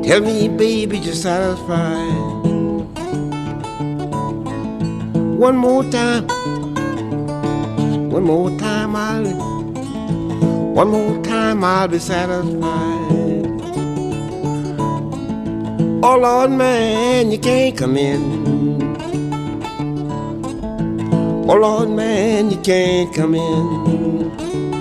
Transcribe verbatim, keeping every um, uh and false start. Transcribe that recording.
Tell me, baby, you're satisfied. One more time, one more time, I'll, one more time, I'll be satisfied. Oh Lord, man, you can't come in. Oh Lord, man, you can't come in.